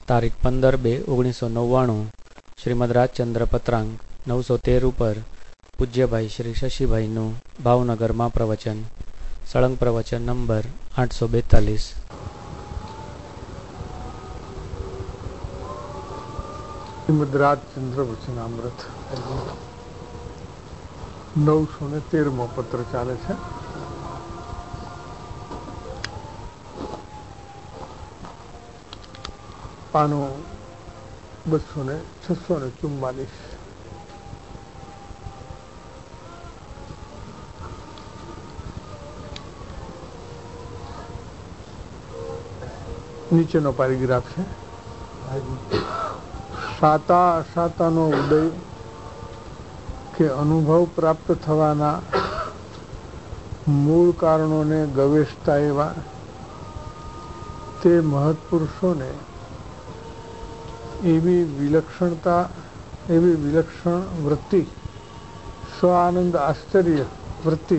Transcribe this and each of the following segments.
તારીખ 15/2/1999 શ્રીમદ રાજચંદ્ર પત્રાંગ 913 ઉપર પૂજ્યભાઈ શ્રી શશીભાઈનું ભાવનગરમાં પ્રવચન. સળંગ પ્રવચન નંબર 842. શ્રીમદ રાજચંદ્ર વચનામૃત 913મો પત્ર ચાલે છે. પાનો 644. નીચેનો પેરેગ્રાફ છે. સાતા અસાતાનો ઉદય કે અનુભવ પ્રાપ્ત થવાના મૂળ કારણોને ગવેષતા એવા તે મહત્પુરુષોને એવી વિલક્ષણ વૃત્તિ, સ્વ આનંદ આશ્ચર્ય વૃત્તિ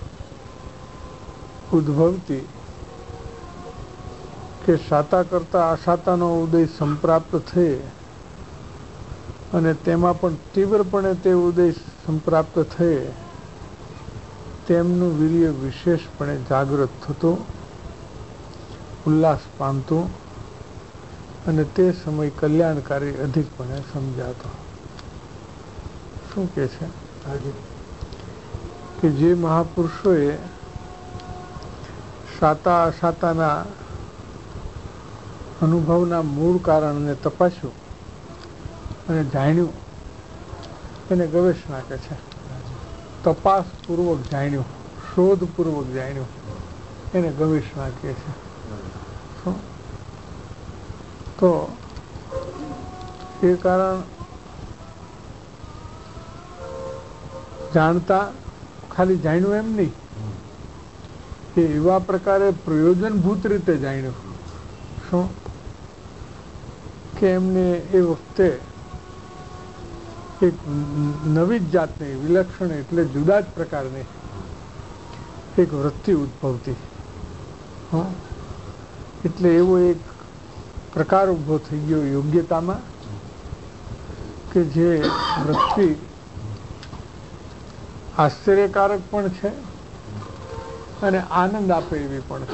ઉદ્ભવતી કે સાતા કરતા અસાતાનો ઉદય સંપ્રાપ્ત થયે અને તેમાં પણ તીવ્રપણે તે ઉદય સંપ્રાપ્ત થયે તેમનું વીર્ય વિશેષપણે જાગૃત થતું, ઉલ્લાસ પામતું અને તે સમય કલ્યાણકારી અધિકપણે સમજાતો. શું કે છે કે જે મહાપુરુષોએ સાતા અસાતાના અનુભવના મૂળ કારણને તપાસ્યું અને જાણ્યું એને ગવેષણા કે છે. તપાસપૂર્વક જાણ્યું, શોધપૂર્વક જાણ્યું એને ગવેષણા કે છે. તો એ કારણ જાણતા ખાલી જાણ્યું એમ નહીં, એ એવા પ્રકારે પ્રયોજનભૂત રીતે જાણ્યું. શું કે એમને એ વખતે એક નવી જ જાતની, વિલક્ષણ એટલે જુદા જ પ્રકારની એક વૃત્તિ ઉદ્ભવતી. એટલે એવો એક પ્રકાર ઉભો થઈ ગયો યોગ્યતામાં કે જે વૃત્તિ આશ્ચર્યકારક પણ છે અને આનંદ આપે એવી પણ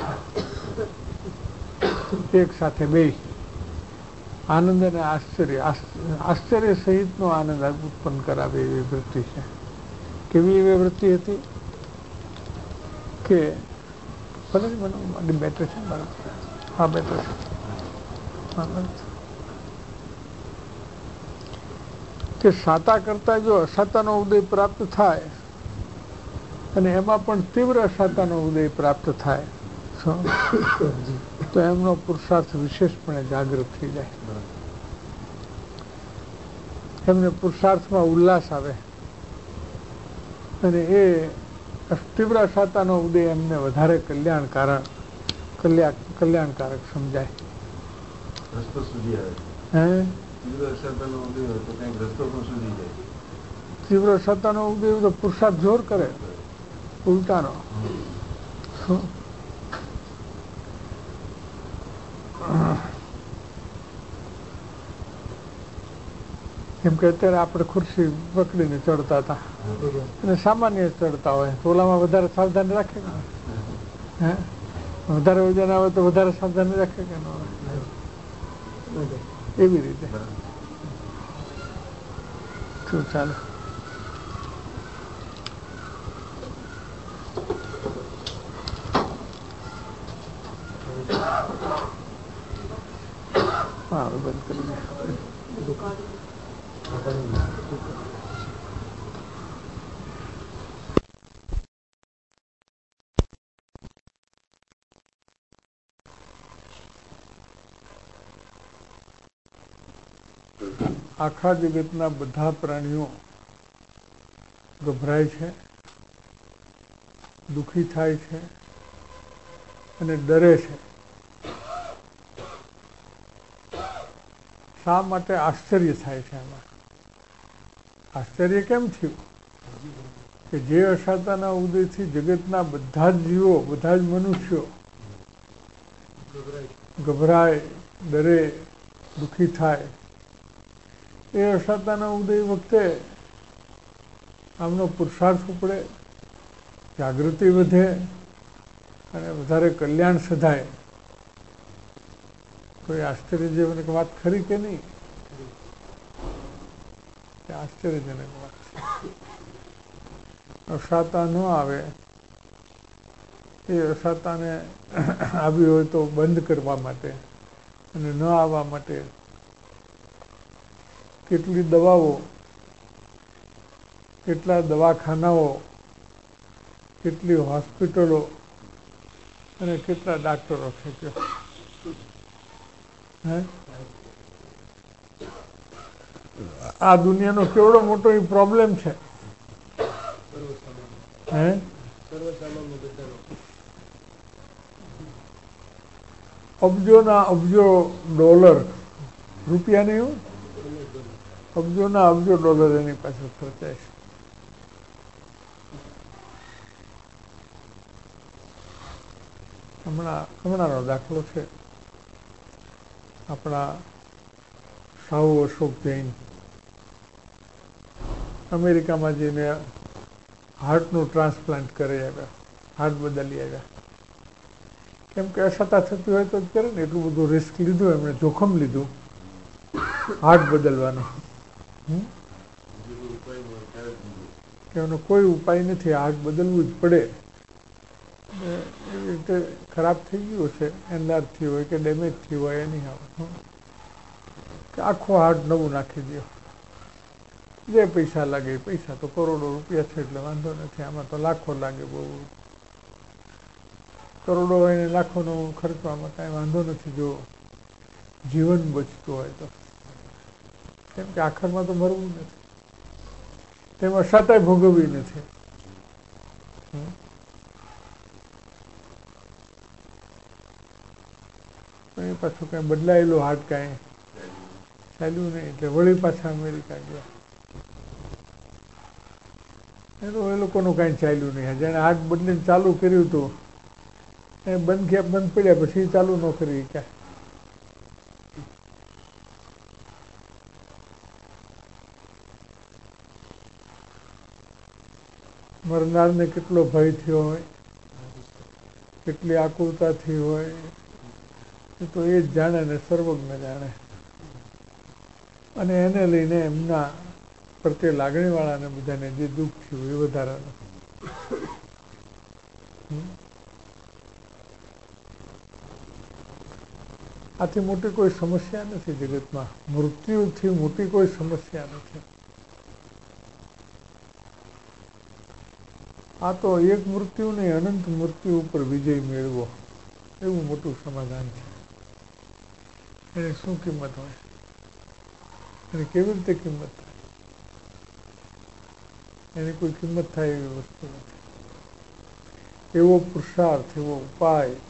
છે. એક સાથે બે, આનંદ અને આશ્ચર્ય સહિતનો આનંદ ઉત્પન્ન કરાવે એવી વૃત્તિ છે. કેવી એવી વૃત્તિ હતી કે ભલે મને બેટર છે, બરાબર, હા બેટર છે, કે સાતા કરતા જો અસાતાનો ઉદય પ્રાપ્ત થાય અને એમાં પણ તીવ્ર અસાતાનો ઉદય પ્રાપ્ત થાય તો એમનો પુરુષાર્થ વિશેષપણે જાગૃત થઈ જાય. એમને પુરુષાર્થમાં ઉલ્લાસ આવે અને એ તીવ્ર અસાતાનો ઉદય એમને વધારે કલ્યાણકારક સમજાય. રસ્તો સુધી આવે. તીવ્ર સત્તાનો ઉદય તો પુરુષાર્થ જોર કરે ઉલટાનો. એમ કે અત્યારે આપણે ખુરશી પકડીને ચડતા હતા અને સામાન્ય ચડતા હોય તો ઓલામાં વધારે સાવધાની રાખે કે હે, વધારે વજન આવે તો વધારે સાવધાની રાખે કે ન આવે, એવી રીતે. શું ચાલે? હા, બંધ કરી દે. આખા જગતના બધા પ્રાણીઓ ગભરાય છે, દુઃખી થાય છે અને ડરે છે. શા માટે? આશ્ચર્ય થાય છે. એમાં આશ્ચર્ય કેમ થયું કે જે અસાતાના ઉદયથી જગતના બધા જ જીવો, બધા જ મનુષ્યો ગભરાય, ડરે, દુઃખી થાય. એ અશાતાના ઉદય વખતે આમનો પુરુષાર્થ ઉપડે, જાગૃતિ વધે અને વધારે કલ્યાણ સધાય. કોઈ આશ્ચર્યજનક વાત ખરી કે નહીં? આશ્ચર્યજનક વાત છે. અશાતા ન આવે, એ અશાતાને આવી હોય તો બંધ કરવા માટે અને ન આવવા માટે કેટલી દવાઓ, કેટલા દવાખાનાઓ, કેટલી હોસ્પિટલો અને કેટલા ડાક્ટરો છે. આ દુનિયાનો કેવડો મોટો એ પ્રોબ્લેમ છે. અબજોના અબજો ડોલર, રૂપિયા નહીં, અબજોના અબજો ડોલર એની પાછળ ખર્ચાય છે. હમણાંનો દાખલો છે, આપણા સાહુ અશોક જૈન અમેરિકામાં જઈને હાર્ટનું ટ્રાન્સપ્લાન્ટ કરી આવ્યા, હાર્ટ બદલી આવ્યા. કેમ કે અસતા થતી હોય તો જ કરે ને, એટલું બધું રિસ્ક લીધું, એમણે જોખમ લીધું હાર્ટ બદલવાનું. કે એનો કોઈ ઉપાય નથી, હાર્ટ બદલવું જ પડે. એવી રીતે ખરાબ થઈ ગયું છે, એનલાર્જ થયું હોય કે ડેમેજ થયું હોય, એની કે આખો હાર્ટ નવું નાખી દો. જે પૈસા લાગે એ પૈસા તો કરોડો રૂપિયા છે એટલે વાંધો નથી, આમાં તો લાખો લાગે, બહુ કરોડો હોય ને લાખોનો ખર્ચો, આમાં કાંઈ વાંધો નથી જો જીવન બચતું હોય તો. કેમ કે આખરમાં તો મરવું નથી, તેમાં સતાય ભોગવવી નથી. એ પાછું કાંઈ બદલાયેલું હાર્ટ કાંઈ ચાલ્યું નહીં, એટલે વળી પાછા અમેરિકા ગયા. એ લોકોનું કાંઈ ચાલ્યું નહીં. જેને હાર્ટ બદલીને ચાલુ કર્યું હતું એ બંધ પડ્યા પછી ચાલુ ન કરી ક્યાં. મરનારને કેટલો ભય થયો હોય, કેટલી આકુરતા થઈ હોય, એ તો એ જ જાણે ને સર્વજ્ઞ જાણે. અને એને લઈને એમના પ્રત્યે લાગણીવાળાને બધાને જે દુઃખ થયું એ વધારાનું. આથી મોટી કોઈ સમસ્યા નથી જગતમાં, મૃત્યુથી મોટી કોઈ સમસ્યા નથી. આ તો એક મૃત્યુ નહીં, અનંત મૃત્યુ ઉપર વિજય મેળવો એવું મોટું સમાધાન છે. એની શું કિંમત હોય, એની કેવી રીતે કિંમત થાય? એની કોઈ કિંમત થાય એવી વસ્તુ નથી. એવો પુરુષાર્થ, એવો ઉપાય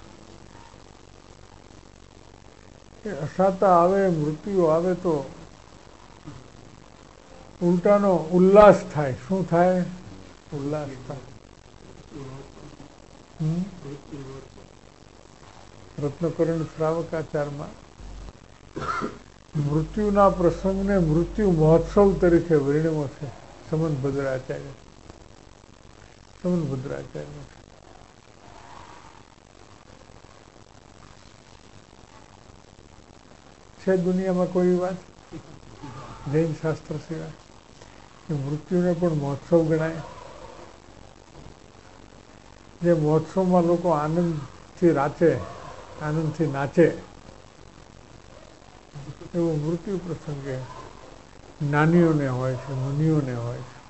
કે અશાતા આવે, મૃત્યુ આવે તો ઉલટાનો ઉલ્લાસ થાય. શું થાય? ઉલ્લાસ થાય. રત્નકરણ શ્રાવકાચારમાં મૃત્યુના પ્રસંગને મૃત્યુ મહોત્સવ તરીકે વર્ણ્યો છે. સમંતભદ્રાચાર્ય છે દુનિયામાં કોઈ વાત જૈન શાસ્ત્ર સિવાય કે મૃત્યુને પણ મહોત્સવ ગણાય? જે મહોત્સવમાં લોકો આનંદથી રાચે, આનંદથી નાચે, એવો મૃત્યુ પ્રસંગે જ્ઞાનીઓને હોય છે, મુનિઓને હોય છે.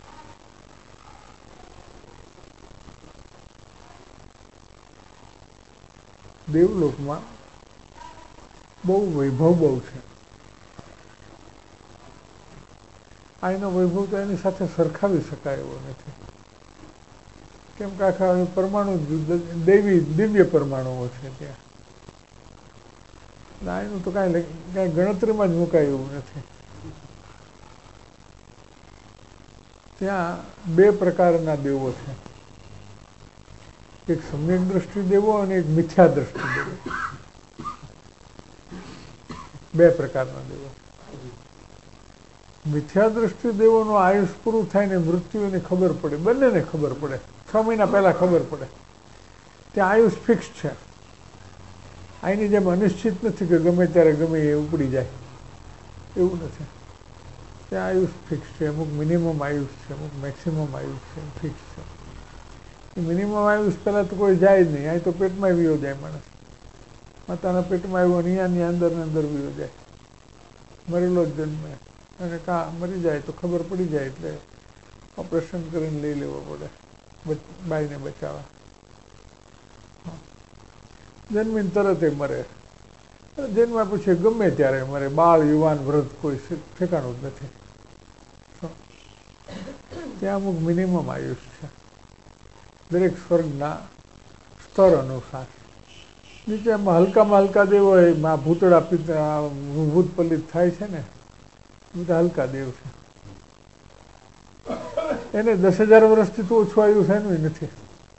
દેવલોકમાં બહુ વૈભવ બહુ છે. આ એનો વૈભવ તો એની સાથે સરખાવી શકાય એવો નથી. કેમ કે આખા પરમાણુ દિવ્ય પરમાણુઓ છે ત્યાં. એનું તો કાંઈ ગણતરીમાં જ મુકાય એવું નથી. ત્યાં બે પ્રકારના દેવો છે, એક સમ્યક દ્રષ્ટિ દેવો અને એક મિથ્યા દ્રષ્ટિ દેવો. બે પ્રકારના દેવો. મિથ્યા દ્રષ્ટિ દેવોનું આયુષ પૂરું થાય ને મૃત્યુની ખબર પડે, બંનેને ખબર પડે, 6 મહિના પહેલા ખબર પડે. ત્યાં આયુષ ફિક્સ છે. આની જેમ અનિશ્ચિત નથી કે ગમે ત્યારે ગમે એ ઉપડી જાય, એવું નથી. ત્યાં આયુષ ફિક્સ છે. અમુક મિનિમમ આયુષ છે, અમુક મેક્સિમમ આયુષ છે, ફિક્સ છે. એ મિનિમમ આયુષ પહેલાં તો કોઈ જાય જ નહીં. અહીં તો પેટમાં વિયો જાય માણસ, માતાના પેટમાં આવ્યો અહીંયાની અંદર ને અંદર વિયો જાય, મરેલો જ જન્મે. અને કાં મરી જાય તો ખબર પડી જાય એટલે ઓપરેશન કરીને લઈ લેવો પડે બાઈને બચાવવા. જન્મીને તરત એ મરે, જન્મ્યા પછી ગમે ત્યારે મરે. બાળ, યુવાન, વૃદ્ધ કોઈ ઠેકાણું જ નથી. ત્યાં અમુક મિનિમમ આયુષ છે દરેક સ્વર્ગના સ્તર અનુસાર. નીચે એમાં હલકામાં હલકા દેવ હોય, માં ભૂતળા પિતા ભૂત પલિત થાય છે ને, બધા હલકા દેવ છે. એને 10,000 વર્ષથી તો ઓછું આયુષ એનું નથી.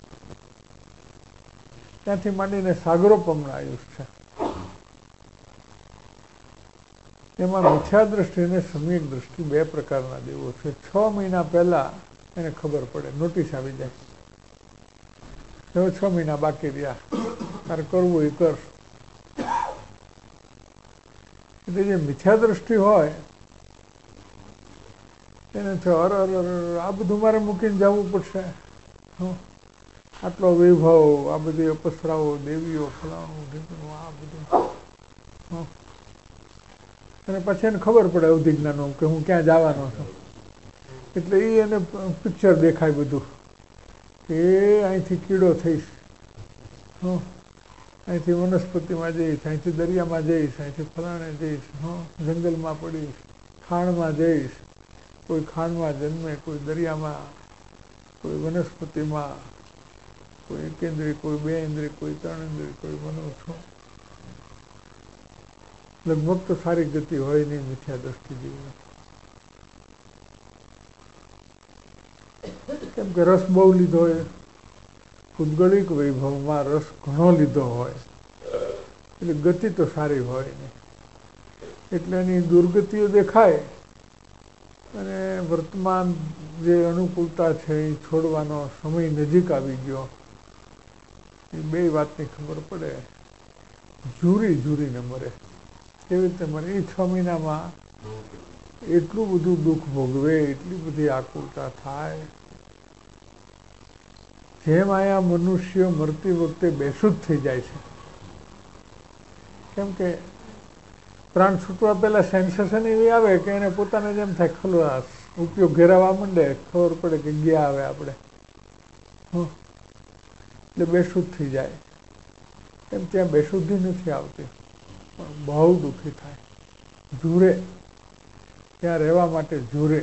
ત્યાંથી માંડીને સાગરોપમના આયુષ છે. એમાં મિથ્યા દ્રષ્ટિ અને સમ્યક દ્રષ્ટિ બે પ્રકારના દેવો છે. 6 મહિના પહેલા એને ખબર પડે, નોટિસ આવી જાય, હવે 6 મહિના બાકી રહ્યા, તારે કરવું એ કર. એટલે જે મિથ્યા દ્રષ્ટિ હોય એને અર આ બધું મારે મૂકીને જવું પડશે, આટલો વૈભવ, આ બધી અપસરાઓ, દેવીઓ, ફલાણું આ બધું. અને પછી એને ખબર પડે અવધિજ્ઞાનો કે હું ક્યાં જવાનો છું. એટલે એ એને પિક્ચર દેખાય બધું કે અહીંથી કીડો થઈશ, અહીંથી વનસ્પતિમાં જઈશ, અહીંથી દરિયામાં જઈશ, અહીંથી ફલાણે જઈશ, જંગલમાં પડીશ, ખાણમાં જઈશ, કોઈ ખાણમાં જન્મે, કોઈ દરિયામાં, કોઈ વનસ્પતિમાં, કોઈ એકેન્દ્રિય, કોઈ 2 ઇન્દ્રિય, કોઈ 3 ઇન્દ્રિય, કોઈ મનો છું. લગભગ તો સારી ગતિ હોય નહીં મિથ્યા દ્રષ્ટિ જેવી. કેમ કે રસ બહુ લીધો હોય, પૂદગલિક વૈભવમાં રસ ઘણો લીધો હોય એટલે ગતિ તો સારી હોય નહીં. એટલે એની દુર્ગતિઓ દેખાય અને વર્તમાન જે અનુકૂળતા છે એ છોડવાનો સમય નજીક આવી ગયો, એ બે વાતની ખબર પડે. ઝૂરીને મરે. કેવી રીતે મરે? એ 6 મહિનામાં એટલું બધું દુઃખ ભોગવે, એટલી બધી આકુળતા થાય. જેમ આયા મનુષ્ય મરતી વખતે બેશુદ્ધ થઈ જાય છે, કેમ કે પ્રાણ છૂટવા પહેલા સેન્સેશન એવી આવે કે એને પોતાને જેમ થાય ખલાસ, ઉપયોગ ઘેરાવા માંડે, ખબર પડે કે ગયા આવે આપણે, એટલે બેશુદ્ધ થઈ જાય. એમ ત્યાં બેશુદ્ધિ નથી આવતી, પણ બહુ દુઃખી થાય, ઝૂરે, ત્યાં રહેવા માટે ઝૂરે.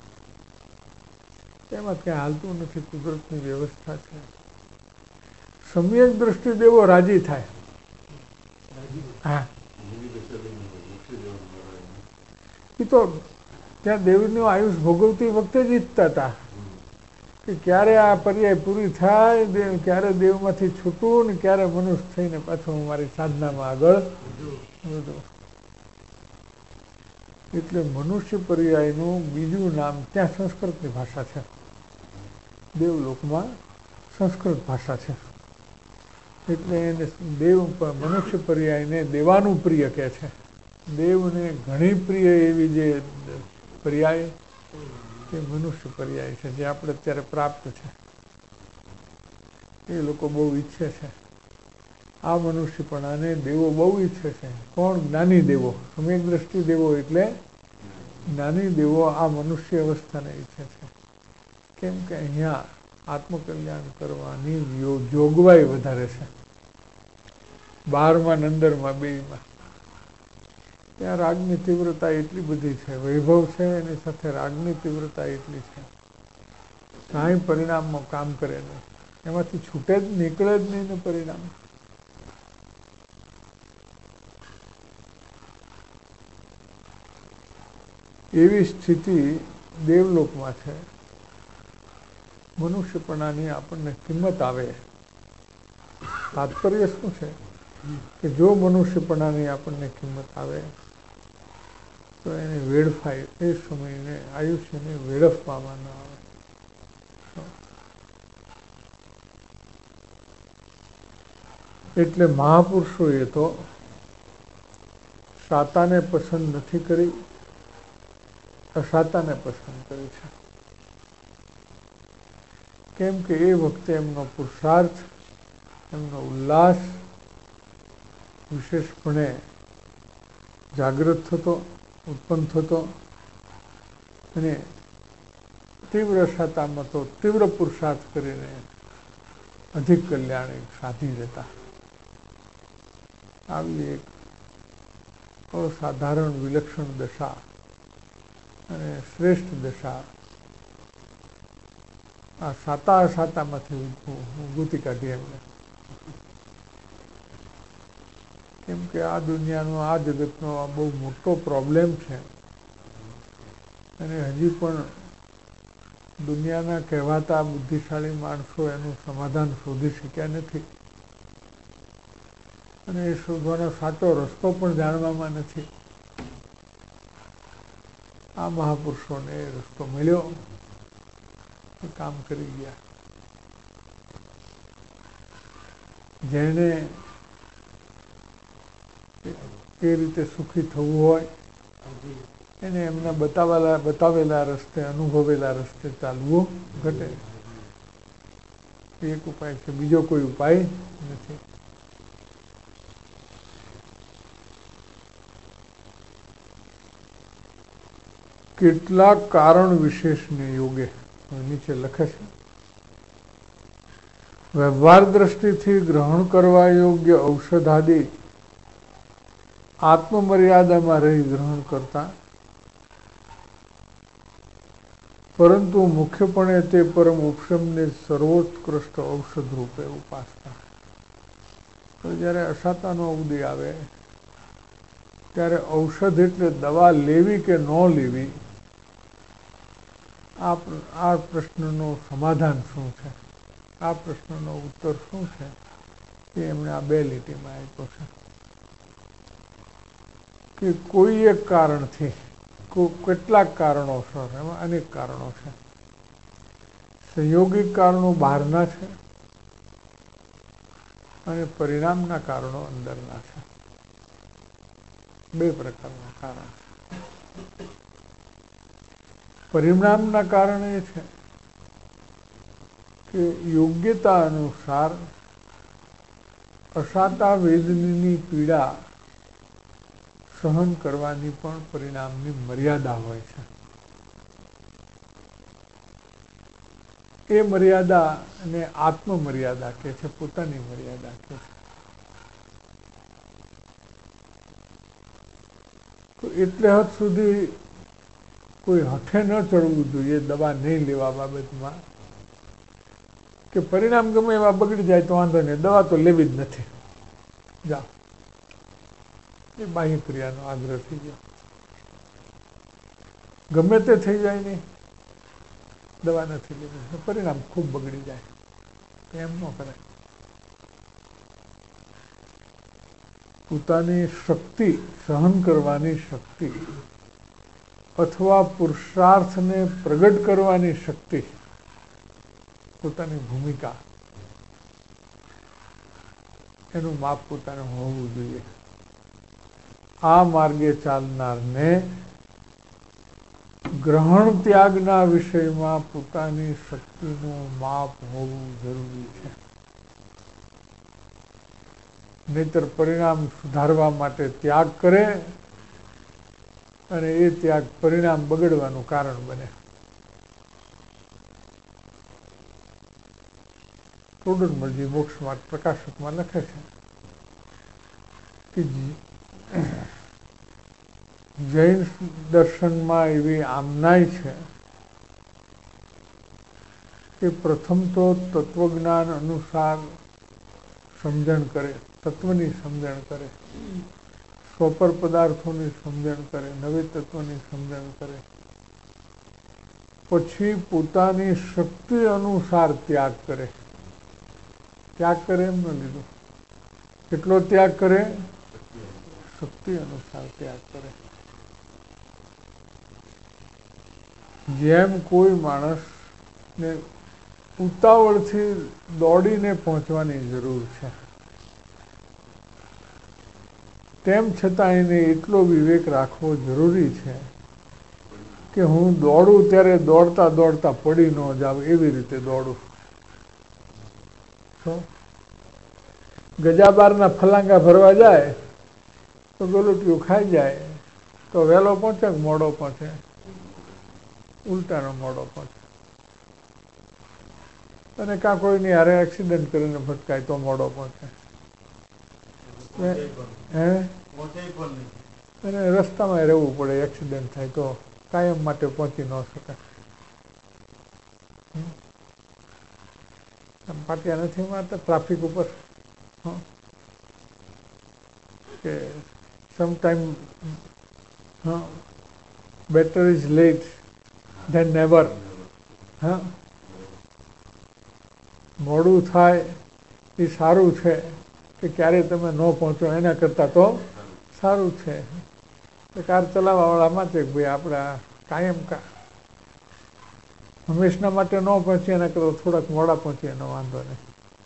એમાં ક્યાં હાલતું નથી, કુદરતની વ્યવસ્થા છે. સમ્યક દ્રષ્ટિ દેવો રાજી થાય. હા, એ તો ત્યાં દેવનું આયુષ ભોગવતી વખતે જ ઈચ્છતા હતા કે ક્યારે આ પર્યાય પૂરી થાય, ક્યારે દેવમાંથી છૂટું ને ક્યારે મનુષ્ય થઈને પાછું હું મારી સાધનામાં આગળ વધું. એટલે મનુષ્ય પર્યાયનું બીજું નામ, ત્યાં સંસ્કૃતની ભાષા છે, દેવલોકમાં સંસ્કૃત ભાષા છે. એટલે એને દેવ મનુષ્ય પર્યાયને દેવાનું પ્રિય કહે છે. દેવને ઘણી પ્રિય એવી જે પર્યાય એ મનુષ્ય પર્યાય છે, જે આપણે અત્યારે પ્રાપ્ત છે. એ લોકો બહુ ઈચ્છે છે આ મનુષ્યપણાને. દેવો બહુ ઈચ્છે છે. કોણ? જ્ઞાની દેવો, સમ્યક દ્રષ્ટિ દેવો એટલે જ્ઞાની દેવો આ મનુષ્ય અવસ્થાને ઈચ્છે છે. કેમ કે અહીંયા આત્મકલ્યાણ કરવાની જોગવાઈ વધારે છે. 12માં અને 15માં બેયમાં ત્યાં રાગની તીવ્રતા એટલી બધી છે, વૈભવ છે એની સાથે રાગની તીવ્રતા એટલી છે, કાંઈ પરિણામમાં કામ કરે નહીં, એમાંથી છૂટે જ નીકળે જ નહીં ને પરિણામ. એવી સ્થિતિ દેવલોકમાં છે. મનુષ્યપણાની આપણને કિંમત આવે. તાત્પર્ય શું છે કે જો મનુષ્યપણાની આપણને કિંમત આવે તો એને વેડફાય, એ સમયને આયુષ્યને વેડફવામાં ન આવે. એટલે મહાપુરુષોએ તો સાતાને પસંદ નથી કરી, અસાતાને પસંદ કરી છે. કેમ કે એ વખતે એમનો પુરુષાર્થ, એમનો ઉલ્લાસ વિશેષપણે જાગૃત થતો, ઉત્પન્ન થતો, અને તીવ્ર સાતામાં તો તીવ્ર પુરુષાર્થ કરીને અધિક કલ્યાણ સાધી દેતા. આવી એક અસાધારણ વિલક્ષણ દશા અને શ્રેષ્ઠ દશા આ સાતા અસાતામાંથી ઉગુતી કાઢી એમને. કેમ કે આ દુનિયાનો, આ જગતનો આ બહુ મોટો પ્રોબ્લેમ છે, અને હજી પણ દુનિયાના કહેવાતા બુદ્ધિશાળી માણસો એનું સમાધાન શોધી શક્યા નથી, અને એ શોધવાનો સાચો રસ્તો પણ જાણવામાં નથી. આ મહાપુરુષોને એ રસ્તો મળ્યો, એ કામ કરી ગયા. જેને એ રીતે સુખી થવું હોય એને એમના બતાવેલા રસ્તે, અનુભવેલા રસ્તે ચાલવું ઘટે. એક ઉપાય છે, બીજો કોઈ ઉપાય નથી. કેટલાક કારણ વિશેષને યોગે નીચે લખે છે, વ્યવહાર દ્રષ્ટિથી ગ્રહણ કરવા યોગ્ય ઔષધાદિ આત્મમર્યાદામાં રહી ગ્રહણ કરતા, પરંતુ મુખ્યપણે તે પરમ ઉપશમને સર્વોત્કૃષ્ટ ઔષધ રૂપે ઉપાસતા. તો જ્યારે અસાતાનો ઉદય આવે ત્યારે ઔષધ એટલે દવા લેવી કે ન લેવી, આ પ્રશ્નનું સમાધાન શું છે, આ પ્રશ્નનો ઉત્તર શું છે, એ એમણે આ 2 લીટીમાં આપ્યો છે. કે કોઈ એક કારણથી, કેટલાક કારણોસર, એમાં અનેક કારણો છે. સંયોગિક કારણો બહારના છે અને પરિણામના કારણો અંદરના છે. 2 પ્રકારના કારણ. પરિણામના કારણ એ છે કે યોગ્યતા અનુસાર અસાતા વેદનીની પીડા સહન કરવાની પણ પરિણામની મર્યાદા હોય છે. એ મર્યાદા ને આત્મમર્યાદા કહે છે, પોતાની મર્યાદા કહે છે. તો એટલે હદ સુધી કોઈ હઠે ન ચડવું જોઈએ દવા નહીં લેવા બાબતમાં, કે પરિણામ ગમે એવા બગડી જાય તો વાંધો નહીં, દવા તો લેવી જ નથી, જાઓ. એ બાહ્ય ક્રિયાનો આગ્રહ થઈ ગયો. ગમે તે થઈ જાય નહીં, દવા નથી લેવી, પરિણામ ખૂબ બગડી જાય, એમ ન કરાય. પોતાની શક્તિ, સહન કરવાની શક્તિ અથવા પુરુષાર્થને પ્રગટ કરવાની શક્તિ, પોતાની ભૂમિકા, એનું માપ પોતાને હોવું જોઈએ. આ માર્ગે ચાલનારને ગ્રહણ ત્યાગના વિષયમાં પોતાની શક્તિનું માપ હોવું જરૂરી છે. નહીતર પરિણામ સુધારવા માટે ત્યાગ કરે અને એ ત્યાગ પરિણામ બગડવાનું કારણ બને. ટોડરમલજી મોક્ષમાર્ગ પ્રકાશકમાં લખે છે કે જૈન દર્શનમાં એવી આમનાય છે કે પ્રથમ તો તત્વજ્ઞાન અનુસાર સમજણ કરે, તત્વની સમજણ કરે, સ્વપર પદાર્થોની સમજણ કરે, નવે તત્વની સમજણ કરે, પછી પોતાની શક્તિ અનુસાર ત્યાગ કરે. ત્યાગ કરે એમ ન લીધું, કેટલો ત્યાગ કરે? શક્તિ અનુસાર ત્યાગ કરે. જેમ કોઈ માણસને ઉતાવળથી દોડીને પહોંચવાની જરૂર છે, તેમ છતાં એને એટલો વિવેક રાખવો જરૂરી છે કે હું દોડું ત્યારે દોડતા દોડતા પડી ન જાવ, એવી રીતે દોડું. તો ગજાબારના ફલાંગા ભરવા જાય તો ગલુટિયું ખાઈ જાય તો વહેલો પહોંચે કે મોડો પહોંચે? ઉલટાનો મોડો પહોંચે. અને કાં કોઈની હારે એક્સિડન્ટ કરીને ભટકાય તો મોડો પહોંચે. હે, અને રસ્તામાં રહેવું પડે, એક્સિડન્ટ થાય તો કાયમ માટે પહોંચી ન શકાય. પાટિયા નથી મારતા ટ્રાફિક ઉપર કે sometime better is late than never. હા, મોડું થાય એ સારું છે કે ક્યારેય તમે ન પહોંચો એના કરતાં તો સારું છે. કાર ચલાવવાવાળા માટે ભાઈ આપણા કાયમ હંમેશના માટે ન પહોંચીએ એના કરતાં થોડાક મોડા પહોંચીએ એનો વાંધો નહીં.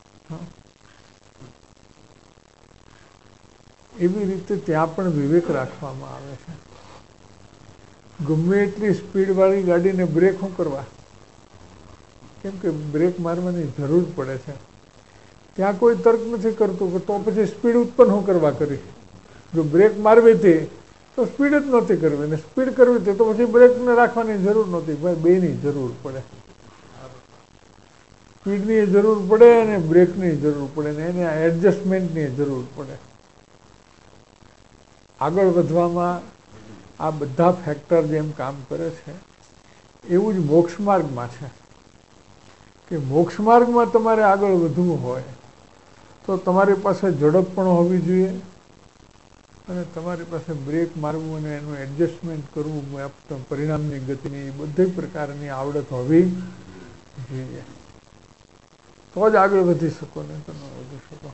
એવી રીતે ત્યાં પણ વિવેક રાખવામાં આવે છે. ગમે એટલી સ્પીડવાળી ગાડીને બ્રેક શું કરવા? કેમ કે બ્રેક મારવાની જરૂર પડે છે. ત્યાં કોઈ તર્ક નથી કરતું કે તો પછી સ્પીડ ઉત્પન્ન શું કરવા કરી? જો બ્રેક મારવી હતી તો સ્પીડ જ નહોતી કરવી, ને સ્પીડ કરવી હતી તો પછી બ્રેકને રાખવાની જરૂર નહોતી. ભાઈ બેની જરૂર પડે, સ્પીડની જરૂર પડે અને બ્રેકની જરૂર પડે, ને એને એડજસ્ટમેન્ટની જરૂર પડે. આગળ વધવામાં આ બધા ફેક્ટર જેમ કામ કરે છે એવું જ મોક્ષ માર્ગમાં છે કે મોક્ષ માર્ગમાં તમારે આગળ વધવું હોય તો તમારી પાસે ઝડપ પણ હોવી જોઈએ અને તમારી પાસે બ્રેક મારવું અને એનું એડજસ્ટમેન્ટ કરવું, પરિણામની ગતિની, એ બધી પ્રકારની આવડત હોવી જોઈએ. તો જ આગળ વધી શકો, નહીં તો ન વધી શકો.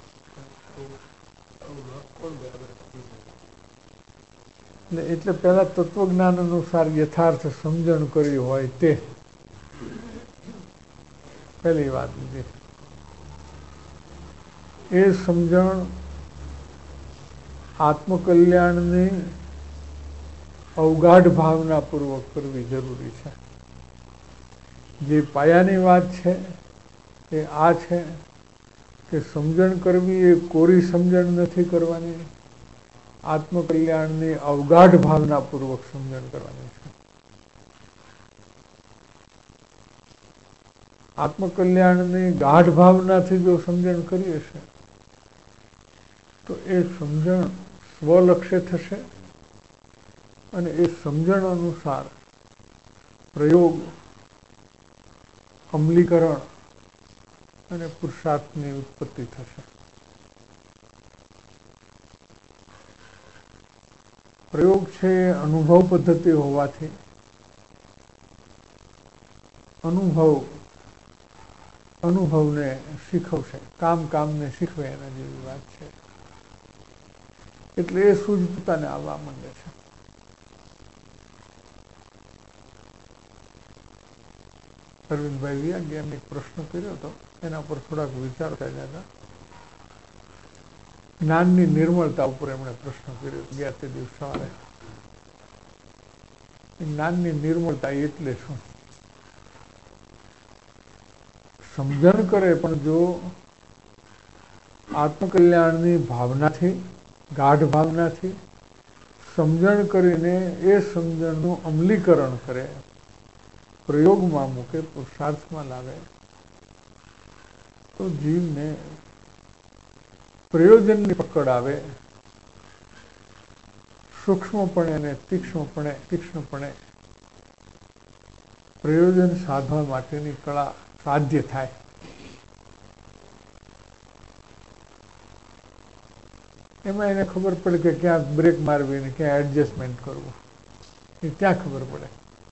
એટલે પહેલા તત્વજ્ઞાન અનુસાર યથાર્થ સમજણ કરી હોય તે પહેલી વાત લીધી. એ સમજણ આત્મકલ્યાણની અવગાઢ ભાવનાપૂર્વક કરવી જરૂરી છે. જે પાયાની વાત છે એ આ છે કે સમજણ કરવી એ કોરી સમજણ નથી કરવાની, આત્મકલ્યાણની અવગાઢ ભાવનાપૂર્વક સમજણ કરવાની છે. આત્મકલ્યાણની ગાઢ ભાવનાથી જો સમજણ કરી હશે તો એ સમજણ સ્વલક્ષ્ય થશે અને એ સમજણ અનુસાર પ્રયોગ, અમલીકરણ અને પુરુષાર્થની ઉત્પત્તિ થશે. પ્રયોગ છે અનુભવ પદ્ધતિ હોવાથી અનુભવને શીખવશે, કામને શીખવે એના જેવી વાત છે. એટલે એ સૂઝ પોતાને આવવા માંડે છે. અરવિંદભાઈ વિયાગે એમને એક પ્રશ્ન કર્યો હતો, એના પર થોડાક વિચાર કર્યા હતા. જ્ઞાનની નિર્મળતા ઉપર એમણે પ્રશ્ન કર્યો ગયા તે દિવસ સવારે. જ્ઞાનની નિર્મળતા એટલે શું? સમજણ કરે પણ જો આત્મકલ્યાણની ભાવનાથી, ગાઢ ભાવનાથી સમજણ કરીને એ સમજણનું અમલીકરણ કરે, પ્રયોગમાં મૂકે, પુરુષાર્થમાં લાવે તો જીવને પ્રયોજનની પકડ આવે, સૂક્ષ્મપણે અને તીક્ષ્ણપણે પ્રયોજન સાધવા માટેની કળા સાધ્ય થાય. એમાં એને ખબર પડે કે ક્યાં બ્રેક મારવી ને ક્યાં એડજસ્ટમેન્ટ કરવું, એ ત્યાં ખબર પડે.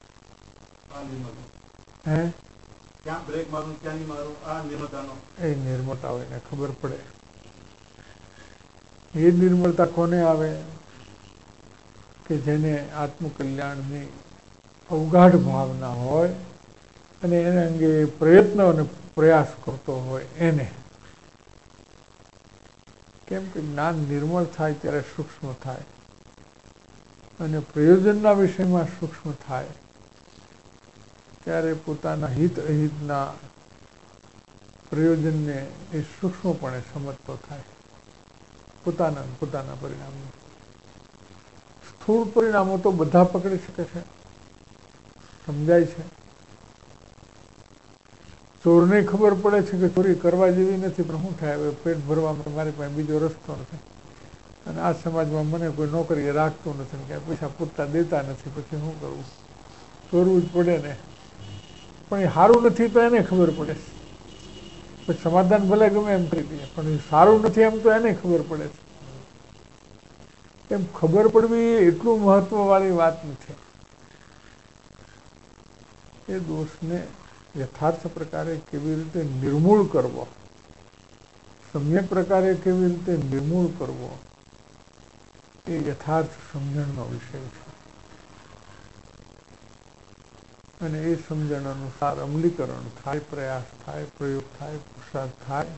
હે, ક્યાં બ્રેક મારું ક્યાં નહીં મારું, આ નિર્મળતાનો એ નિર્મળતા હોય એને ખબર પડે. એ નિર્મળતા કોને આવે? કે જેને આત્મકલ્યાણની અવગાઢ ભાવના હોય અને એને અંગે પ્રયત્ન અને પ્રયાસ કરતો હોય એને. કેમ કે જ્ઞાન નિર્મળ થાય ત્યારે સૂક્ષ્મ થાય અને પ્રયોજનના વિષયમાં સૂક્ષ્મ થાય ત્યારે પોતાના હિત અહિતના પ્રયોજનને એ સૂક્ષ્મપણે સમજતો થાય પોતાના પરિણામો. સ્થૂળ પરિણામો તો બધા પકડી શકે છે, સમજાય છે. ચોરને ખબર પડે છે કે ચોરી કરવા જેવી નથી, પણ શું થાય, હવે પેટ ભરવા મારી પાસે બીજો રસ્તો નથી અને આ સમાજમાં મને કોઈ નોકરી રાખતું નથી, ક્યાંય પૈસા પૂરતા દેતા નથી, પછી શું કરવું, ચોરવું જ પડે ને. પણ એ સારું નથી તો એને ખબર પડે છે, પછી સમાધાન ભલે ગમે એમ કરી દઈએ, પણ એ સારું નથી એમ તો એને ખબર પડે છે. એમ ખબર પડવી એટલું મહત્વવાળી વાત નથી. એ દોષને યથાર્થ પ્રકારે કેવી રીતે નિર્મૂળ કરવો, સમ્યક પ્રકારે કેવી રીતે નિર્મૂળ કરવો, એ યથાર્થ સમજણનો વિષય છે. અને એ સમજણ અનુસાર અમલીકરણ થાય, પ્રયાસ થાય, પ્રયોગ થાય, પુરુષાર્થ થાય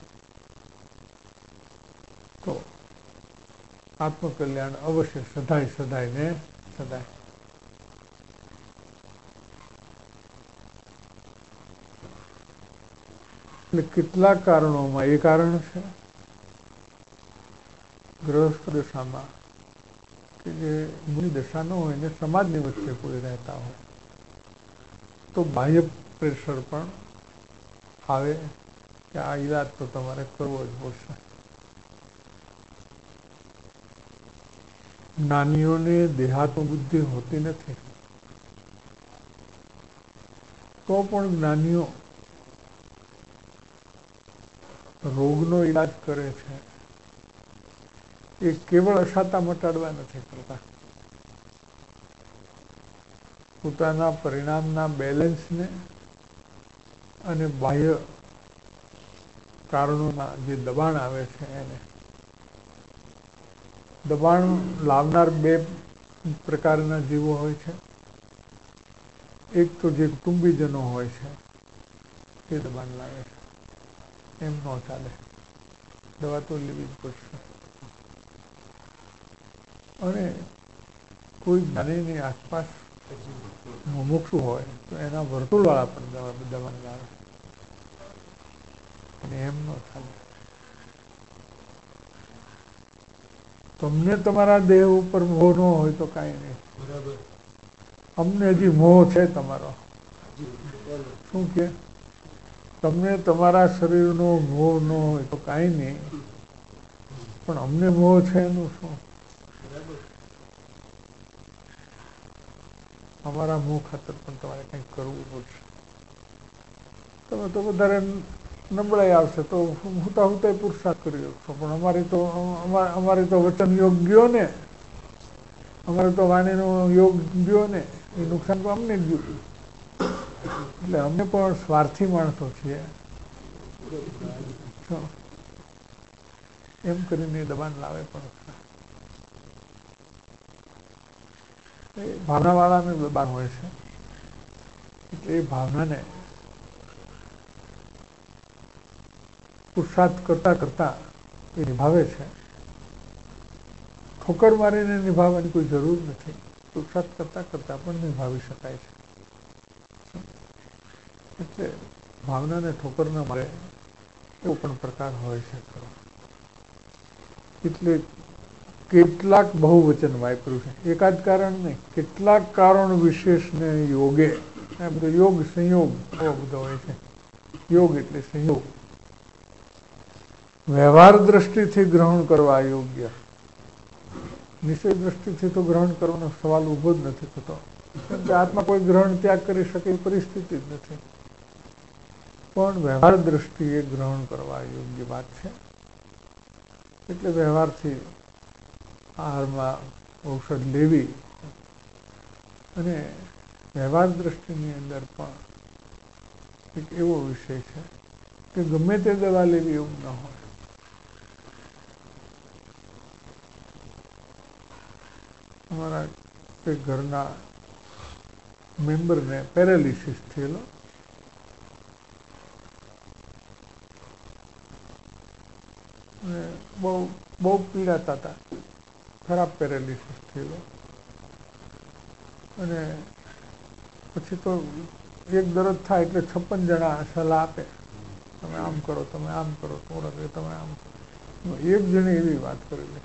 તો આત્મકલ્યાણ અવશ્ય સદાય સદાય ને સદાય. એટલે કેટલાક કારણોમાં એ કારણ છે ગૃહસ્થ દશામાં કે જે મુનિ દશા ન હોય ને સમાજની વચ્ચે કોઈ રહેતા હોય તો બાહ્ય પ્રેશર પણ આવે કે આ ઈલાજ તો તમારે કરવો જ પડશે. જ્ઞાનીઓને દેહાત્મબુદ્ધિ હોતી નથી તો પણ જ્ઞાનીઓ રોગનો ઈલાજ કરે છે. એ કેવળ અશાતા મટાડવા નથી કરતા, પોતાના પરિણામના બેલેન્સને અને બાહ્ય કારણોના જે દબાણ આવે છે એને. દબાણ લાવનાર બે પ્રકારના જીવો હોય છે. એક તો જે કુટુંબીજનો હોય છે એ દબાણ લાવે છે, એમ ન ચાલે, દવા તો લેવી જ પડશે. અને કોઈ જ્ઞાનીની આસપાસ મુમુક્ષુ હોય તો એના વર્તુળવાળા પણ દબાણ લાવે, અને એમ ન ચાલે. તમને તમારા દેહ ઉપર મોહ ન હોય તો કાંઈ નહીં, અમને હજી મોહ છે તમારો. શું કે તમને તમારા શરીરનો મોહ ન હોય તો કાંઈ નહીં, પણ અમને મોહ છે એનું શું? અમારા મોહ ખાતર પણ તમારે કંઈક કરવું પડશે. તમે તો વધારે નબળાઈ આવશે તો હુતા હુતા પુરુષાર્થ કરી શકશો, પણ અમારી તો વચન યોગ ગયો ને, અમારે તો વાણીનો યોગ ગયો ને, એ નુકસાન તો અમને જ ગયું. એટલે અમે પણ સ્વાર્થી માણસો છીએ, એમ કરીને દબાણ લાવે. પણ એ ભાવનાવાળાનું દબાણ હોય છે, એટલે એ ભાવનાને પુરુષાર્થ કરતા કરતા એ નિભાવે છે. ઠોકર મારીને નિભાવવાની કોઈ જરૂર નથી, પુરુષાર્થ કરતા કરતા પણ નિભાવી શકાય છે. એટલે ભાવનાને ઠોકર ન મારે એવો પણ પ્રકાર હોય છે ખરો. એટલે કેટલાક બહુવચન વાપર્યું છે, એકાદ કારણ નહીં, કેટલાક કારણ વિશેષને યોગે. આ બધો યોગ સંયોગ બહુ બધો હોય છે. યોગ એટલે સંયોગ, વ્યવહાર દ્રષ્ટિથી ગ્રહણ કરવા યોગ્ય, નિશ્ચય દ્રષ્ટિથી તો ગ્રહણ કરવાનો સવાલ ઉભો જ નથી થતો, કેમ કે આત્મા કોઈ ગ્રહણ ત્યાગ કરી શકે એ પરિસ્થિતિ જ નથી. પણ વ્યવહાર દ્રષ્ટિએ ગ્રહણ કરવા યોગ્ય વાત છે. એટલે વ્યવહારથી આહારમાં ઔષધ લેવી અને વ્યવહાર દ્રષ્ટિની અંદર પણ એક એવો વિષય છે કે ગમે તે દવા લેવી એવું ન હોય. અમારા કોઈ ઘરના મેમ્બરને પેરાલિસિસ થયેલો. અને બહુ બહુ પીડાતા હતા, ખરાબ પેરાલિસિસ થયેલો. અને પછી તો એક દરદ થાય એટલે 56 જણા સલાહ આપે, તમે આમ કરો, તમે આમ કરો, થોડા તમે આમ કરો. એક જણે એવી વાત કરેલી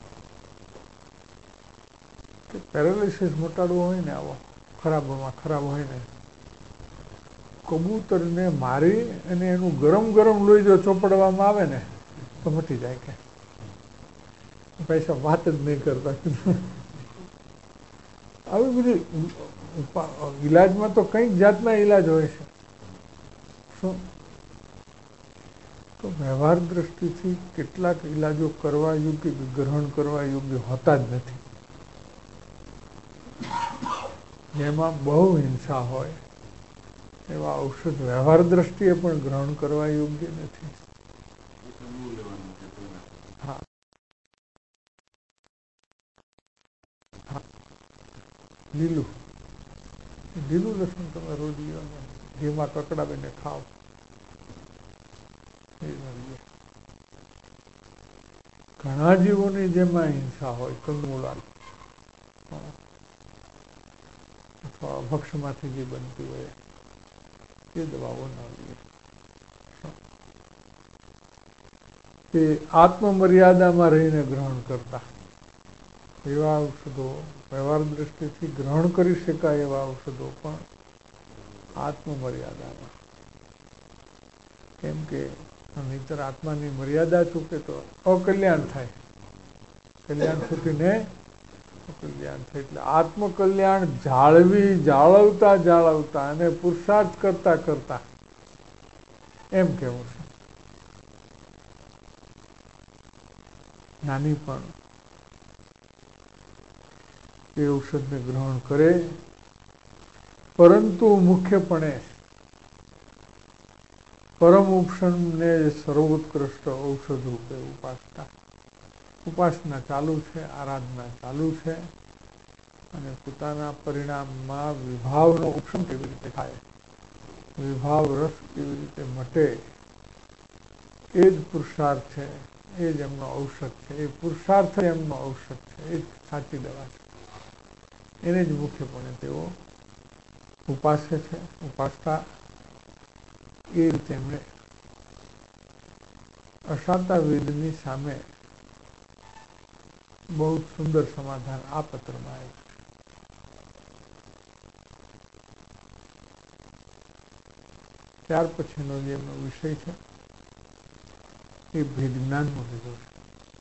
કે પેરાલિસિસ મટાડવો હોય ને, આવો ખરાબમાં ખરાબ હોય ને, કબૂતરને મારી અને એનું ગરમ ગરમ લોહી જો ચોપડવામાં આવે ને તો મટી જાય. કે પૈસા વાત જ નહીં કરતા. આવી બધી ઈલાજમાં તો કંઈક જાતના ઈલાજ હોય છે. શું તો વ્યવહાર દ્રષ્ટિથી કેટલાક ઈલાજો કરવા યોગ્ય, ગ્રહણ કરવા યોગ્ય હોતા જ નથી. જેમાં બહુ હિંસા હોય એવા ઔષધ વ્યવહાર દ્રષ્ટિએ પણ ગ્રહણ કરવા યોગ્ય નથી. હા હા, લીલું લસણ તમે રોજ ઘીમાં કકડાવીને ખાઓ. ઘણા જીવોની જેમાં હિંસા હોય, કંદમૂળા અથવા ભક્ષમાંથી જે બનતી હોય એ દવાઓ ન લઈએ. તે આત્મમર્યાદામાં રહીને ગ્રહણ કરતા એવા ઔષધો, વ્યવહાર દ્રષ્ટિથી ગ્રહણ કરી શકાય એવા ઔષધો પણ આત્મમર્યાદામાં. કેમ કે નહીંતર આત્માની મર્યાદા ચૂકે તો અકલ્યાણ થાય, કલ્યાણ છૂટીને અકલ્યાણ થાય. એટલે આત્મકલ્યાણ જાળવતા અને પુરુષાર્થ કરતા કરતા એમ કેવું છે. નાની પણ એ ઔષધને ગ્રહણ કરે, પરંતુ મુખ્યપણે પરમ ઉપશમને સર્વોત્કૃષ્ટ ઔષધ રૂપે ઉપાસના ચાલુ છે, આરાધના ચાલુ છે. અને પોતાના પરિણામમાં વિભાવનો ઉપશમ કેવી રીતે થાય, વિભાવ રસ કેવી રીતે મટે, એ જ પુરુષાર્થ છે, એ જ એમનો ઔષધ છે. એ પુરુષાર્થ એમનો ઔષધ છે, એ જ સાચી દવા છે. એને જ મુખ્યપણે તેઓ ઉપાસ્ય છે. ઉપાસતા એ રીતે એમણે અશાંતા વેદની સામે બહુ સુંદર સમાધાન આ પત્રમાં આવ્યું. ત્યાર પછીનો જે એમનો વિષય છે એ ભેદ જ્ઞાનનો લીધો છે.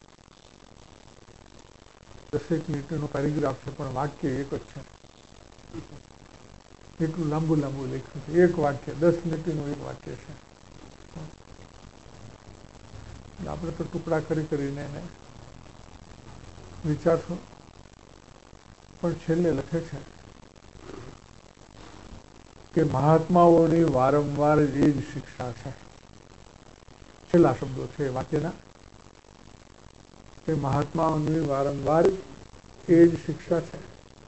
10 મિનિટનો પેરેગ્રાફ છે, પણ વાક્ય એક જ છે. એટલું લાંબુ લખ્યું છે. એક વાક્ય 10 મિનિટનું એક વાક્ય છે. આપણે તો ટુકડા કરીને એને વિચારશું. પણ છેલ્લે લખે છે કે મહાત્માઓની વારંવાર એ જ શિક્ષા છે. છેલ્લા શબ્દો છે વાક્યના, કે મહાત્માઓની વારંવાર એ જ શિક્ષા છે.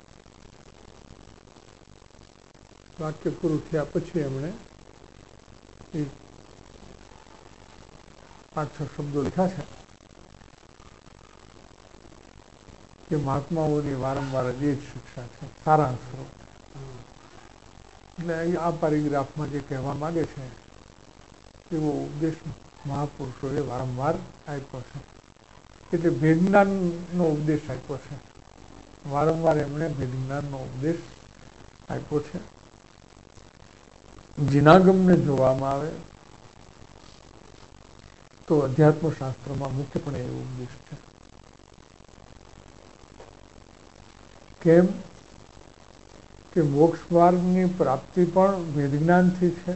વાક્ય પૂરું થયા પછી એમણે 5-6 શબ્દો લખ્યા છે કે મહાત્માઓની વારંવાર એ જ શિક્ષા છે, સારાંશ સ્વરૂપ. એટલે આ પેરેગ્રાફમાં જે કહેવા માંગે છે એવો ઉપદેશ મહાપુરુષોએ વારંવાર આપ્યો છે. એટલે ભેદજ્ઞાનનો ઉપદેશ આપ્યો છે. વારંવાર એમણે ભેદજ્ઞાનનો ઉપદેશ આપ્યો છે. જીનાગમને જોવામાં આવે તો અધ્યાત્મ શાસ્ત્રમાં મુખ્યપણે એવો ઉપદેશ છે. કેમ કે મોક્ષ માર્ગની પ્રાપ્તિ પણ ભેદજ્ઞાનથી છે,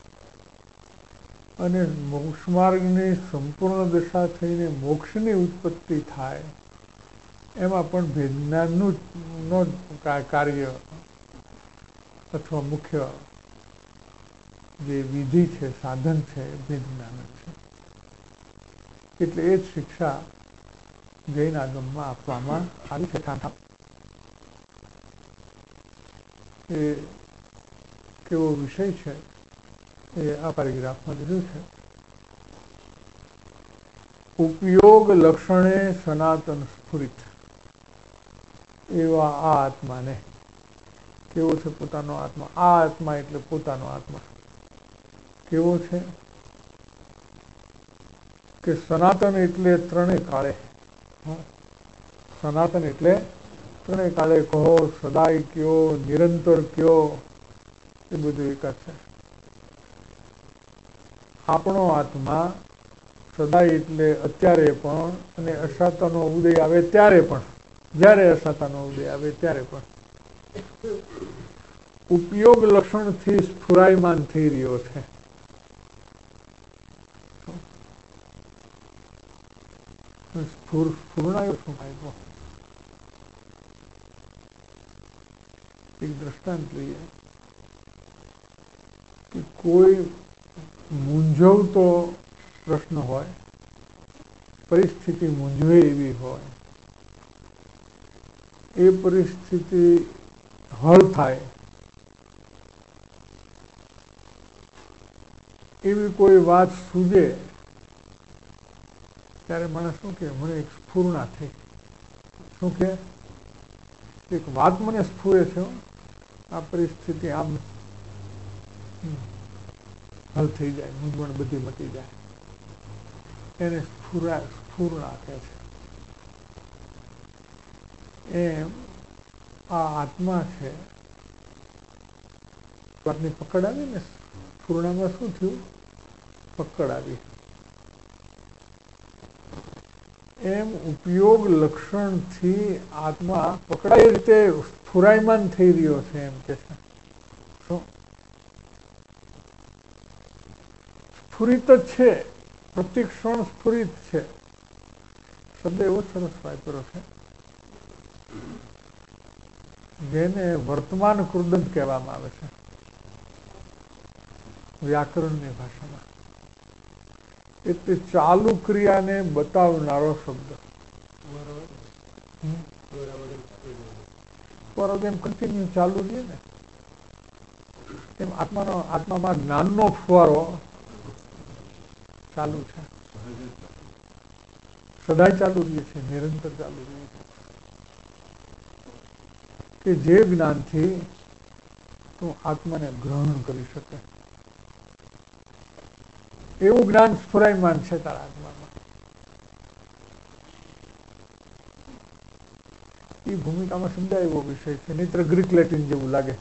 અને મોક્ષ માર્ગની સંપૂર્ણ દશા થઈને મોક્ષની ઉત્પત્તિ થાય એમાં પણ ભેદજ્ઞાનનું કાર્ય અથવા મુખ્ય જે વિધિ છે, સાધન છે, ભેદજ્ઞાન છે. એટલે એ જ શિક્ષા જૈન આગમમાં આપવામાં આવી છે. એ કેવો વિષય છે એ આ પેરેગ્રાફમાં દીધું છે. ઉપયોગ લક્ષણે સનાતન સ્ફુરિત એવા આ આત્માને. કેવો છે પોતાનો આત્મા? આ આત્મા એટલે પોતાનો આત્મા કેવો છે કે સનાતન એટલે ત્રણે કાળે. સનાતન એટલે ત્રણે કાળે કહો, સદાય કયો, નિરંતર કયો, એ બધું એક જ છે. આપણો આત્મા સદાય એટલે અત્યારે પણ, અને અસાતાનો ઉદય આવે ત્યારે પણ, જ્યારે અસાતાનો ઉદય આવે ત્યારે પણ ઉપયોગ લક્ષણથી સ્ફુરાયમાન થઈ રહ્યો છે. સ્ફુરણાયો શું આપ્યો? એક દ્રષ્ટાંત લઈએ કે કોઈ મૂંઝવતો પ્રશ્ન હોય, પરિસ્થિતિ મૂંઝવે એવી હોય, એ પરિસ્થિતિ હળ થાય એવી કોઈ વાત સૂજે ત્યારે માણસ શું કે મને એક સ્ફૂર્ણા થઈ. શું કે એક વાત મને સ્ફુરે છે, આ પરિસ્થિતિ આમ હલ થઈ જાય, મૂંઝવણ બધી મટી જાય, એને સ્ફુરણા કહે છે. એમ આ આત્મા છે, વાતની પકડ આવી ને, સ્ફુરણામાં શું થયું? પકડ આવી. એમ ઉપયોગ લક્ષણથી આત્મા પકડાય રીતે સ્ફુરાયમાન થઈ રહ્યો છે. એમ કે છે શું? સ્ફુરિત જ છે, પ્રતિક્ષણ સ્ફુરિત છે. શબ્દ એવો સરસ વાપર્યો છે જેને વર્તમાન કૃદંત કહેવામાં આવે છે વ્યાકરણની ભાષામાં. એટલે ચાલુ ક્રિયાને બતાવનારો શબ્દ. બરાબર એમ કન્ટિન્યુ ચાલુ રહે ને, એમ આત્મામાં જ્ઞાનનો ફુવારો ચાલુ છે, સદાય ચાલુ રહે છે, નિરંતર ચાલુ રહે છે. કે જે જ્ઞાનથી તું આત્માને ગ્રહણ કરી શકે એવું જ્ઞાન સ્ફુરાયમાન છે તારા આત્મામાં. એ ભૂમિકામાં સમજાય એવો વિષય છે, નહીતર ગ્રીક લેટિન જેવું લાગે.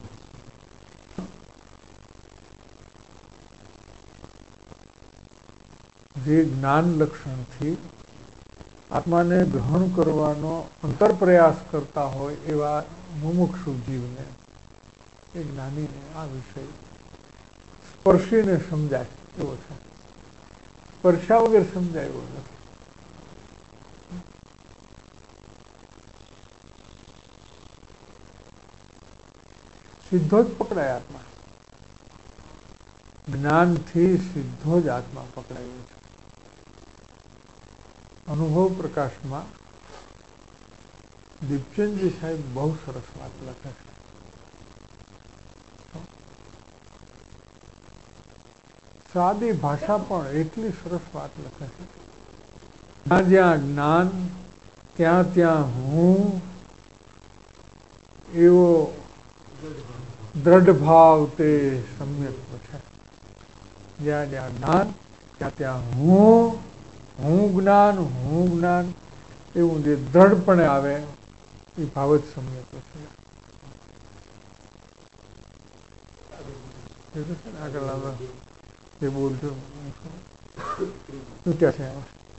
જે જ્ઞાન લક્ષણથી આત્માને ગ્રહણ કરવાનો અંતર પ્રયાસ કરતા હોય એવા મુમુક્ષુ જીવને, એ જ્ઞાનીને આ વિષય સ્પર્શીને સમજાય એવો છે. સ્પર્શા વગર સમજાય એવો નથી. સીધો જ પકડાય આત્મા, જ્ઞાનથી સીધો જ આત્મા પકડાયો છે. અનુભવ પ્રકાશમાં દીપચંદજી સાહેબ બહુ સરસ વાત લખે છે. સાદી ભાષા પણ એટલી સરસ વાત લખે છે. જ્યાં જ્યાં જ્ઞાન ત્યાં ત્યાં હું એવો દ્રઢ ભાવ તે સમ્યક છે. જ્યાં જ્યાં જ્ઞાન ત્યાં ત્યાં હું જ્ઞાન એવું જે દ્રઢપણે આવે એ ભાવ જ સમ્યક છે. આગળ આવે એ બોલજો ક્યાં છે?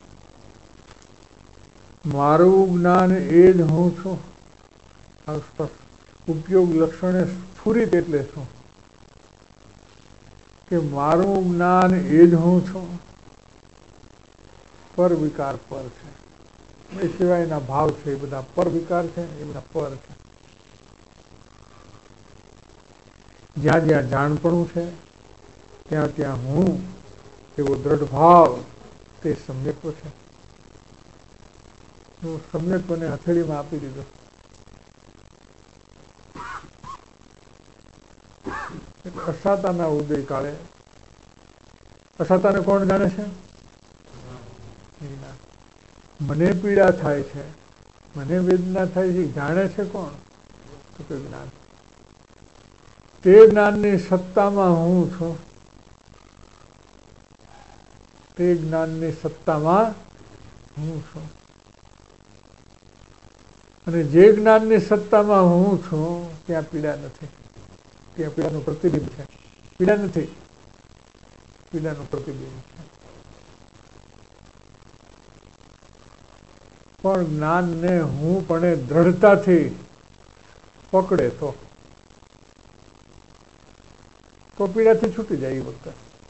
મારું જ્ઞાન એ જ હું છું. ઉપયોગ લક્ષણે સ્ફુરિત એટલે શું? કે મારું જ્ઞાન એ જ હું છું. પર વિકાર પર છે, એ સિવાયના ભાવ છે એ બધા પર વિકાર છે, એ બધા પર છે. જ્યાં જ્યાં જાણપણું છે ત્યાં ત્યાં હું એવો દ્રઢ ભાવ તે સમ્યકો છે. સમ્યકોને હથેળીમાં આપી દીધો. એટલે અસાતાના ઉદય કાળે, અસાતાને કોણ જાણે છે? મને પીડા થાય છે, મને વેદના થાય છે, જાણે છે કોણ? તો કે જ્ઞાન. તે જ્ઞાનની સત્તામાં હું છું. તે જ્ઞાનની સત્તામાં હું છું. અને જે જ્ઞાનની સત્તામાં હું છું ત્યાં પીડા નથી. ત્યાં પીડાનું પ્રતિબિંબ છે. પીડા નથી, પીડાનું પ્રતિબિંબ છે. પણ જ્ઞાનને હું પણ દ્રઢતાથી પકડે તો પીડાથી છૂટી જાય. એ વખતે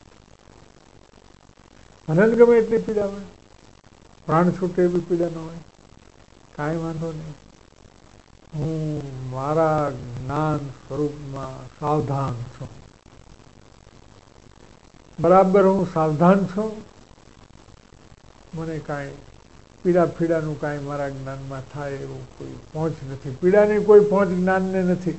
અનંત ગમે એટલી પીડા હોય, પ્રાણ છૂટે એવી પીડા ન હોય, કાંઈ વાંધો નહીં. હું મારા જ્ઞાન સ્વરૂપમાં સાવધાન છું. બરાબર હું સાવધાન છું. મને કાંઈ પીડા ફીડાનું કાંઈ મારા જ્ઞાનમાં થાય એવું કોઈ પહોંચ નથી. પીડાની કોઈ પહોંચ જ્ઞાનને નથી.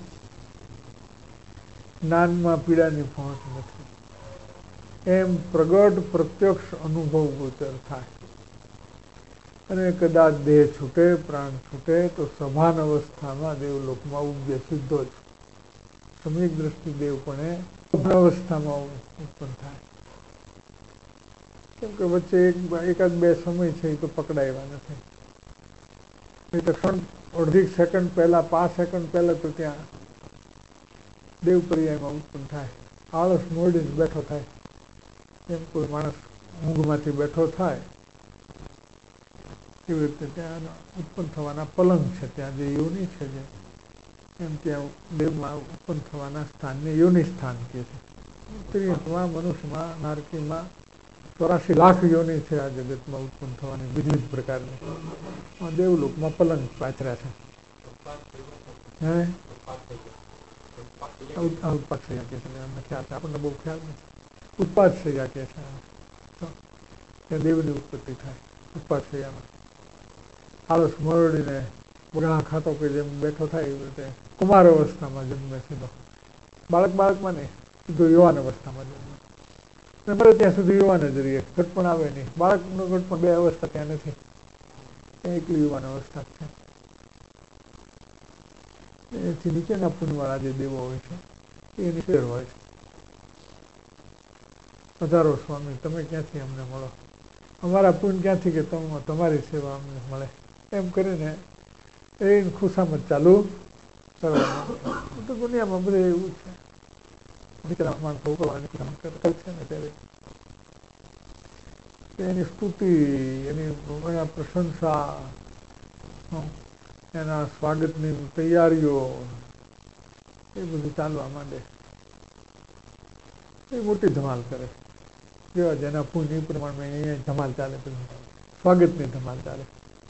જ્ઞાનમાં પીડાની પહોંચ નથી. એમ પ્રગટ પ્રત્યક્ષ અનુભવ ગોચર થાય. અને કદાચ દેહ છૂટે, પ્રાણ છૂટે તો સભાન અવસ્થામાં દેવલોકમાં ઉપજે સીધો જ. સમ્યક દ્રષ્ટિ દેવ પણ અવસ્થામાં ઉત્પન્ન થાય. કેમ કે વચ્ચે એકાદ બે સમય છે એ તો પકડાયેલા નથી. એ તો ક્ષણ અડધી સેકન્ડ પહેલા, 5 સેકન્ડ પહેલા તો ત્યાં દેવ પર્યાયમાં ઉત્પન્ન થાય. આળસ મોડીને બેઠો થાય. એમ કોઈ માણસ ઊંઘમાંથી બેઠો થાય એવી રીતે ત્યાં ઉત્પન્ન થવાના પલંગ છે, ત્યાં જે યોનિ છે, જે એમ ત્યાં દેવમાં ઉત્પન્ન થવાના સ્થાનને યોનિ સ્થાન કહે છે. સ્ત્રીમાં, મનુષ્યમાં, નારકીમાં 84 લાખ યોનિ છે આ જગતમાં ઉત્પન્ન થવાની વિવિધ પ્રકારની. દેવલોકમાં પલંગ પાથર્યા છે. ઉત્પાદ સૈયા કહે છે. અમને ખ્યાલ છે, આપણને બહુ ખ્યાલ નથી. ઉત્પાદ સૈયા કહે છે. ત્યાં દેવની ઉત્પત્તિ થાય ઉત્પાદ સૈયામાં. આળસ મરડીને વગણા ખાતો કે જેમ બેઠો થાય એવી રીતે કુમાર અવસ્થામાં જન્મે સીધો. બાળકમાં નહીં, સીધું યુવાન અવસ્થામાં જન્મે. મરે ત્યાં સુધી યુવાન જ રહીએ, ઘટપણ આવે નહીં. બાળકનો ઘટપણ, બે અવસ્થા ત્યાં નથી. ત્યાં એકલી યુવાન અવસ્થા છે. એથી નીચેના પુણ્યવાળા જે દેવો હોય છે એ નીચે હોય છે. પધારો સ્વામી, તમે ક્યાંથી અમને મળો? અમારા પુણ્ય ક્યાંથી કે તમારી સેવા અમને મળે? એમ કરીને એ ખુશામત ચાલુ કરવાનું. તો દુનિયામાં બધે એવું છે. દીકરા માણસો કરવાની છે ને ત્યારે એની સ્તુતિ, એની પ્રશંસા, એના સ્વાગતની તૈયારીઓ એ બધું ચાલવા માંડે. એ મોટી ધમાલ કરે. જેવા જેના પુણ્ય પ્રમાણમાં અહીંયા ધમાલ ચાલે, સ્વાગતની ધમાલ ચાલે.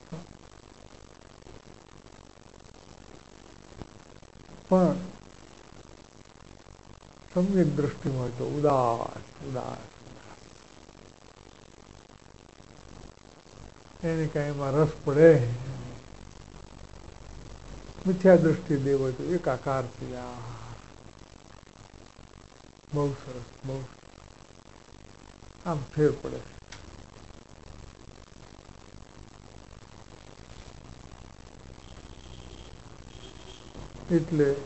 પણ સમ્યક દ્રષ્ટિ હોય તો ઉદાસ ઉદાસ, એને કઈ એમાં રસ પડે. મિથ્યા દ્રષ્ટિ દેવ હોય તો એકાકાર થયા. બહુ સરસ, બહુ આમ ફેર પડે. એટલે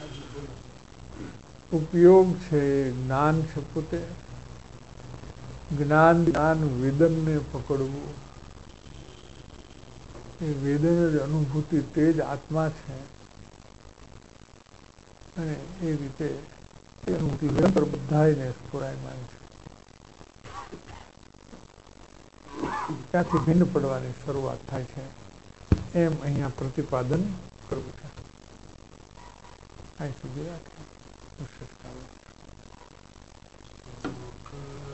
ઉપયોગ છે, જ્ઞાન છે પોતે. જ્ઞાન વેદનને પકડવું, એ વેદન જ અનુભૂતિ, તે જ આત્મા છે. અને એ રીતે અનુભૂતિ નિરંતર બધાને સ્ફુરાયમાન છે. ત્યાંથી ભિન્ન પડવાની શરૂઆત થાય છે. એમ અહીંયા પ્રતિપાદન કરવું છે. અહીં સુધી રાખે.